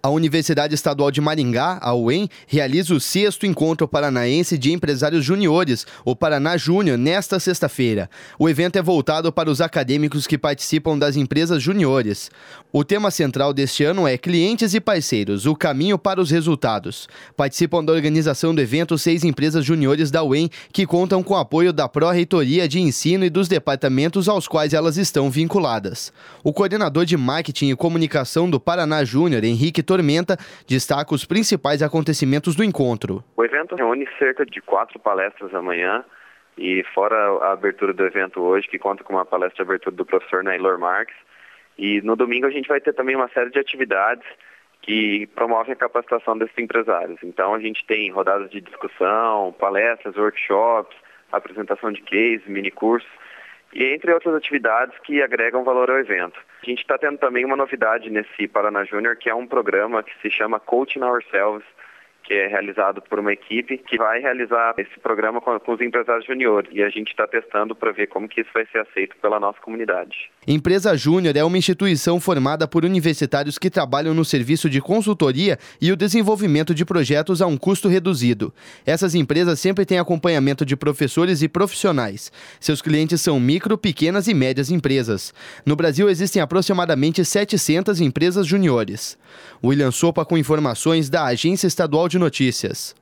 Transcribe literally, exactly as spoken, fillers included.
A Universidade Estadual de Maringá, a U E M, realiza o sexto Encontro Paranaense de Empresários Juniores, o Paraná Júnior, nesta sexta-feira. O evento é voltado para os acadêmicos que participam das empresas juniores. O tema central deste ano é Clientes e Parceiros, o caminho para os resultados. Participam da organização do evento seis empresas juniores da U E M, que contam com o apoio da Pró-Reitoria de Ensino e dos departamentos aos quais elas estão vinculadas. O coordenador de Marketing e Comunicação do Paraná Júnior, Henrique Tormenta, destaca os principais acontecimentos do encontro. O evento reúne cerca de quatro palestras amanhã e fora a abertura do evento hoje, que conta com uma palestra de abertura do professor Naylor Marques. E no domingo a gente vai ter também uma série de atividades que promovem a capacitação desses empresários. Então a gente tem rodadas de discussão, palestras, workshops, apresentação de cases, minicursos, e entre outras atividades que agregam valor ao evento. A gente está tendo também uma novidade nesse Paraná Júnior, que é um programa que se chama Coaching Ourselves, que é realizado por uma equipe que vai realizar esse programa com, com os empresários juniores. E a gente está testando para ver como que isso vai ser aceito pela nossa comunidade. Empresa Júnior é uma instituição formada por universitários que trabalham no serviço de consultoria e o desenvolvimento de projetos a um custo reduzido. Essas empresas sempre têm acompanhamento de professores e profissionais. Seus clientes são micro, pequenas e médias empresas. No Brasil existem aproximadamente setecentas empresas juniores. William Sopa com informações da Agência Estadual de Notícias.